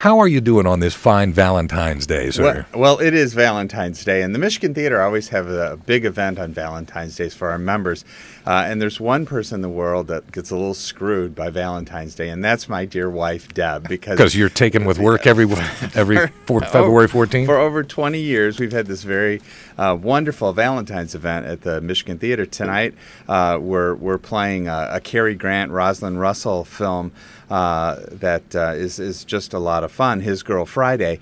How are you doing on this fine Valentine's Day, sir? Well, it is Valentine's Day, and the Michigan Theater always have a big event on Valentine's Days for our members. And there's one person in the world that gets a little screwed by Valentine's Day, and that's my dear wife, Deb. Because you're taken with work February 14th? For over 20 years, we've had this very wonderful Valentine's event at the Michigan Theater. Tonight, we're playing a Cary Grant, Rosalind Russell film that is just a lot of fun, His Girl Friday.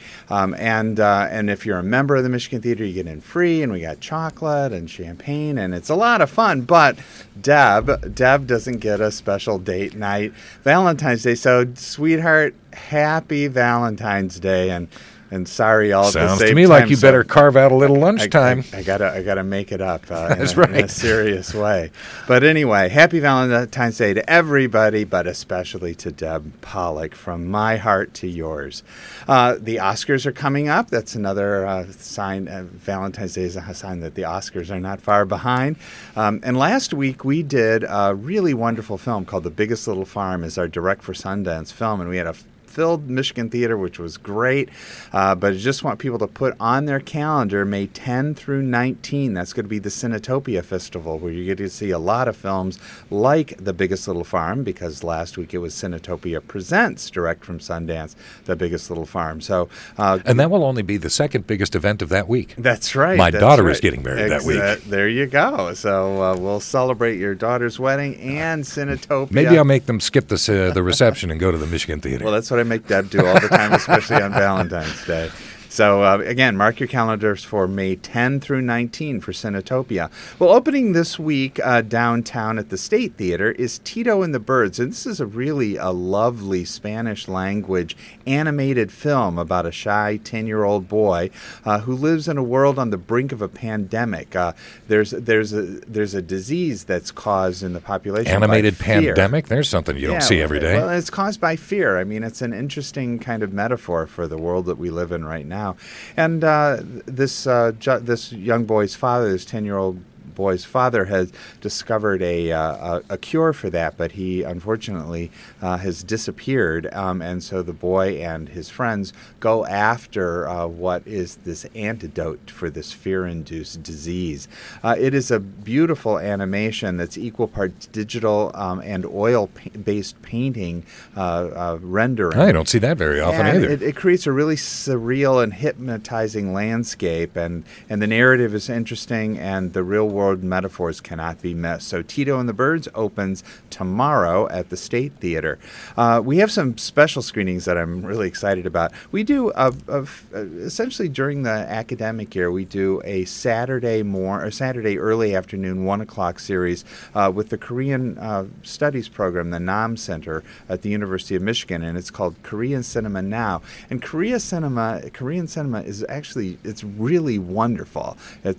And if you're a member of the Michigan Theater, you get in free, and we got chocolate and champagne, and it's a lot of fun. But Deb doesn't get a special date night Valentine's Day. So, sweetheart, happy Valentine's Day, and sorry all at the same time. Sounds to me like you better carve out a little lunchtime. I gotta make it up That's in a serious way. But anyway, happy Valentine's Day to everybody, but especially to Deb Pollock, from my heart to yours. The Oscars are coming up. That's another sign. Valentine's Day is a sign that the Oscars are not far behind. And last week we did a really wonderful film called The Biggest Little Farm as our Direct for Sundance film, and we had a filled Michigan Theater, which was great. But I just want people to put on their calendar May 10 through 19. That's going to be the Cinetopia Festival, where you get to see a lot of films like The Biggest Little Farm, because last week it was Cinetopia Presents, direct from Sundance, The Biggest Little Farm. So, and that will only be the second biggest event of that week. That's right. My daughter is getting married that week. There you go. So we'll celebrate your daughter's wedding and Cinetopia. Maybe I'll make them skip the reception and go to the Michigan Theater. Well, that's what I make Deb do all the time, especially on Valentine's Day. So, again, mark your calendars for May 10 through 19 for Cinetopia. Well, opening this week downtown at the State Theater is Tito and the Birds. And this is a lovely Spanish-language animated film about a shy 10-year-old boy who lives in a world on the brink of a pandemic. There's a disease that's caused in the population Animated by fear. pandemic? There's something you don't see every day. Well, it's caused by fear. I mean, it's an interesting kind of metaphor for the world that we live in right now. And this young boy's father, this 10-year-old boy's father, has discovered a cure for that, but he unfortunately has disappeared. And so the boy and his friends go after what is this antidote for this fear-induced disease. It is a beautiful animation that's equal parts digital and oil-based painting rendering. I don't see that very often either. It creates a really surreal and hypnotizing landscape, and the narrative is interesting, and the real-world metaphors cannot be missed. So Tito and the Birds opens tomorrow at the State Theater. We have some special screenings that I'm really excited about. We do, essentially during the academic year, we do a Saturday early afternoon 1 o'clock series with the Korean Studies program, the Nam Center at the University of Michigan, and it's called Korean Cinema Now. And Korean cinema is actually, it's really wonderful.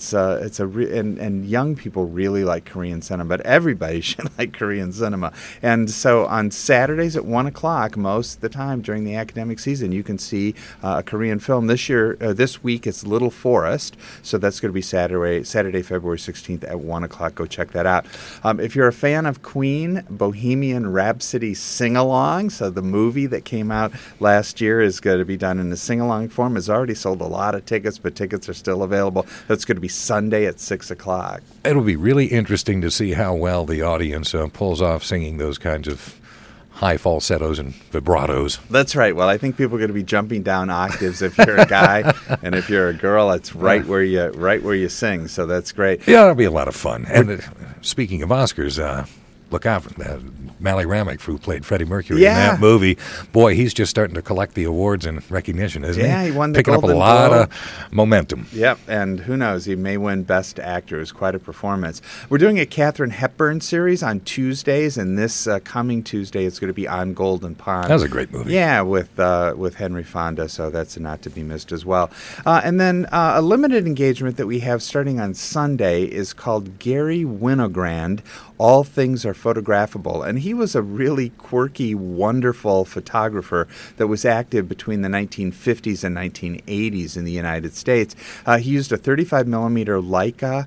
And young people really like Korean cinema, but everybody should like Korean cinema. And so on Saturdays at 1 o'clock, most of the time during the academic season, you can see a Korean film. This week, it's Little Forest, so that's going to be Saturday, February 16th at 1 o'clock. Go check that out. If you're a fan of Queen, Bohemian Rhapsody Sing-Along, so the movie that came out last year is going to be done in the sing-along form. Has already sold a lot of tickets, but tickets are still available. That's going to be Sunday at 6 o'clock. It'll be really interesting to see how well the audience pulls off singing those kinds of high falsettos and vibratos. That's right. Well, I think people are going to be jumping down octaves if you're a guy, and if you're a girl, it's right where you sing. So that's great. Yeah, it'll be a lot of fun. And speaking of Oscars, look out for that. Mally Ramick, who played Freddie Mercury in that movie. Boy, he's just starting to collect the awards and recognition, isn't he? Yeah, he won the Picking Golden up a lot Globe. of momentum. Yep, and who knows, he may win Best Actor. It was quite a performance. We're doing a Katharine Hepburn series on Tuesdays, and this coming Tuesday it's going to be On Golden Pond. That was a great movie. Yeah, with Henry Fonda, so that's not to be missed as well. And then a limited engagement that we have starting on Sunday is called Gary Winogrand, All Things Are photographable. And he was a really quirky, wonderful photographer that was active between the 1950s and 1980s in the United States. He used a 35 millimeter Leica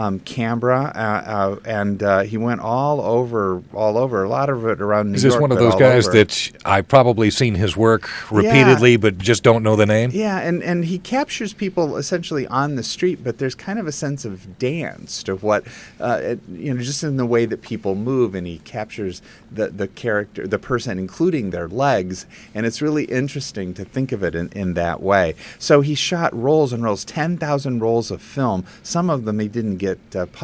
camera, and he went all over, a lot of it around New York. Is this one of those guys that I've probably seen his work repeatedly, but just don't know the name? Yeah, and he captures people essentially on the street, but there's kind of a sense of dance to what, just in the way that people move, and he captures the character, the person, including their legs, and it's really interesting to think of it in that way. So he shot rolls and rolls, 10,000 rolls of film. Some of them he didn't get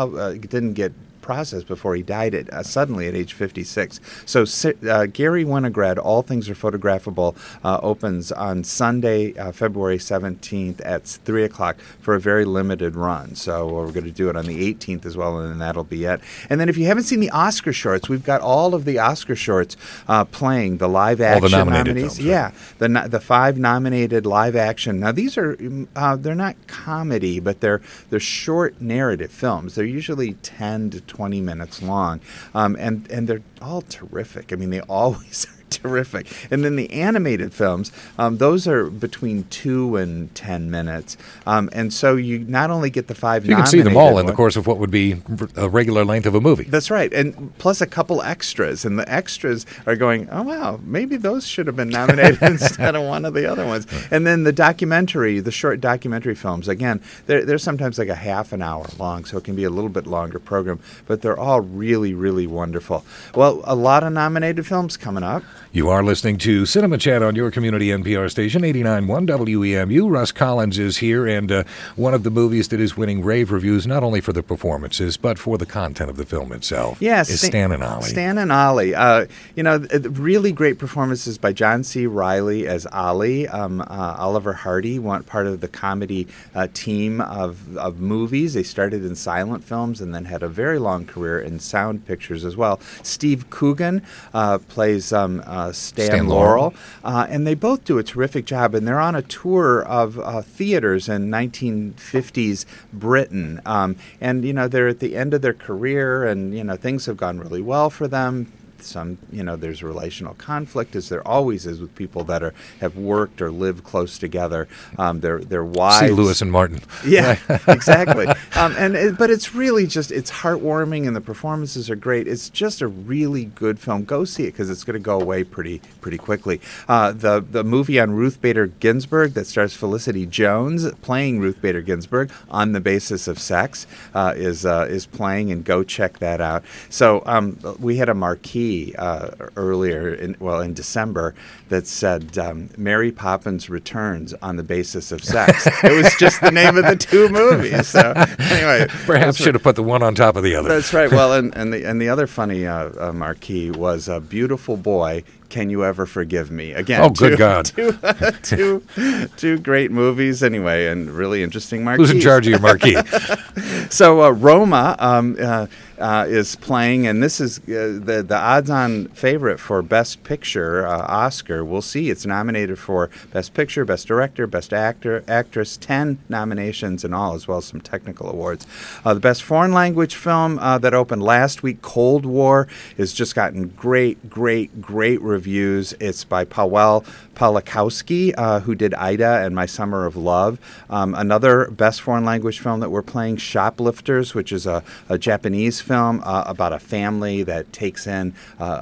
process before he died suddenly at age 56. So Gary Winograd, All Things Are Photographable, opens on Sunday, February 17th at 3 o'clock for a very limited run. So we're going to do it on the 18th as well, and then that'll be it. And then if you haven't seen the Oscar shorts, we've got all of the Oscar shorts playing, the live action all the nominated nominees. Films, yeah, the 5 nominated live action. Now these are they're not comedy, but they're short narrative films. They're usually 10 to 20 minutes long, and they're all terrific. I mean, they always are terrific. And then the animated films, those are between 2 and 10 minutes. And so you not only get the 5 you can see them all in the course of what would be a regular length of a movie. That's right. And plus a couple extras. And the extras are going, oh, wow, maybe those should have been nominated instead of one of the other ones. And then the short documentary films, again, they're sometimes like a half an hour long, so it can be a little bit longer program. But they're all really, really wonderful. Well, a lot of nominated films coming up. You are listening to Cinema Chat on your community NPR station, 89.1 WEMU. Russ Collins is here, and one of the movies that is winning rave reviews, not only for the performances, but for the content of the film itself, is Stan and Ollie. Stan and Ollie. Really great performances by John C. Reilly as Ollie. Oliver Hardy, part of the comedy team of movies. They started in silent films and then had a very long career in sound pictures as well. Steve Coogan plays Stan Laurel, and they both do a terrific job, and they're on a tour of theaters in 1950s Britain, and they're at the end of their career, and things have gone really well for them. There's relational conflict, as there always is with people that have worked or lived close together. Their wives. See Lewis and Martin. Yeah, exactly. But it's really it's heartwarming, and the performances are great. It's just a really good film. Go see it, because it's going to go away pretty quickly. The movie on Ruth Bader Ginsburg that stars Felicity Jones playing Ruth Bader Ginsburg on the basis of sex is playing, and go check that out. So we had a marquee earlier in December that said Mary Poppins Returns on the basis of sex. It was just the name of the two movies. So anyway, perhaps should have put the one on top of the other. That's right. Well, and the other funny marquee was a Beautiful Boy. Can You Ever Forgive Me? Again, good God. Two great movies anyway, and really interesting marquees. Who's in charge of your marquee? So Roma is playing, and this is the odds-on favorite for Best Picture Oscar. We'll see. It's nominated for Best Picture, Best Director, Best Actor, Actress, 10 nominations in all, as well as some technical awards. The Best Foreign Language film that opened last week, Cold War, has just gotten great reviews. It's by Paweł Pawlikowski, who did Ida and My Summer of Love. Another Best Foreign Language film that we're playing, Shoplifters, which is a Japanese film about a family that takes in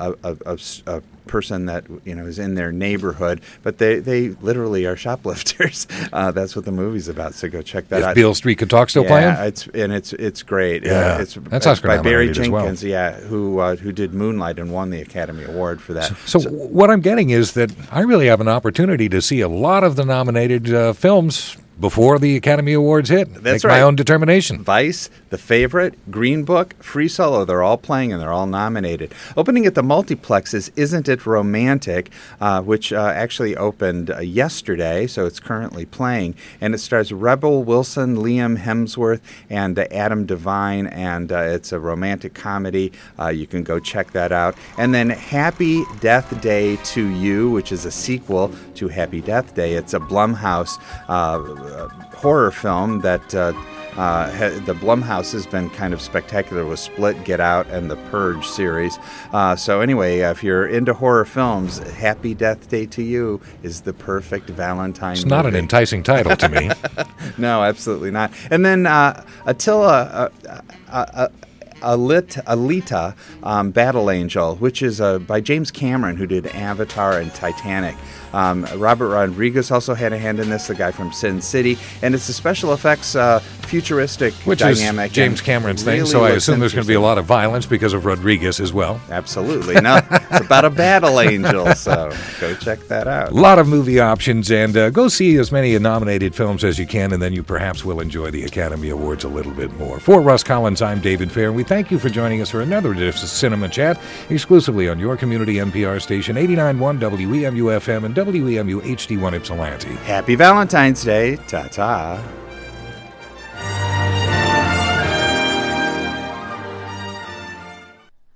a person that is in their neighborhood, but they literally are shoplifters. That's what the movie's about. So go check that out. Is Beale Street Could Talk still playing? Yeah, it's great. Yeah, it's that's Oscar by Barry Jenkins. Well. Who did Moonlight and won the Academy Award for that. So what I'm getting is that I really have an opportunity to see a lot of the nominated films before the Academy Awards hit. That's Make my own determination. Vice, The Favorite, Green Book, Free Solo, they're all playing and they're all nominated. Opening at the multiplexes, Isn't It Romantic, which actually opened yesterday, so it's currently playing. And it stars Rebel Wilson, Liam Hemsworth, and Adam Devine, and it's a romantic comedy. You can go check that out. And then Happy Death Day to You, which is a sequel to Happy Death Day. It's a Blumhouse horror film that The Blumhouse has been kind of spectacular with Split, Get Out, and the Purge series. So anyway, if you're into horror films, Happy Death Day to You is the perfect Valentine It's movie. not an enticing title to me. No, absolutely not. And then Attila... Alita, Battle Angel, which is by James Cameron, who did Avatar and Titanic. Robert Rodriguez also had a hand in this, the guy from Sin City, and it's a special effects futuristic Which dynamic. is James and Cameron's thing, really so I looks assume there's going to be a interesting. lot of violence because of Rodriguez as well. Absolutely. No, it's about a battle angel, so go check that out. A lot of movie options, and go see as many nominated films as you can, and then you perhaps will enjoy the Academy Awards a little bit more. For Russ Collins, I'm David Fair, and we thank you for joining us for another edition of Cinema Chat, exclusively on your community NPR station, 89.1 WEMU FM and WEMU HD1 Ypsilanti. Happy Valentine's Day. Ta-ta.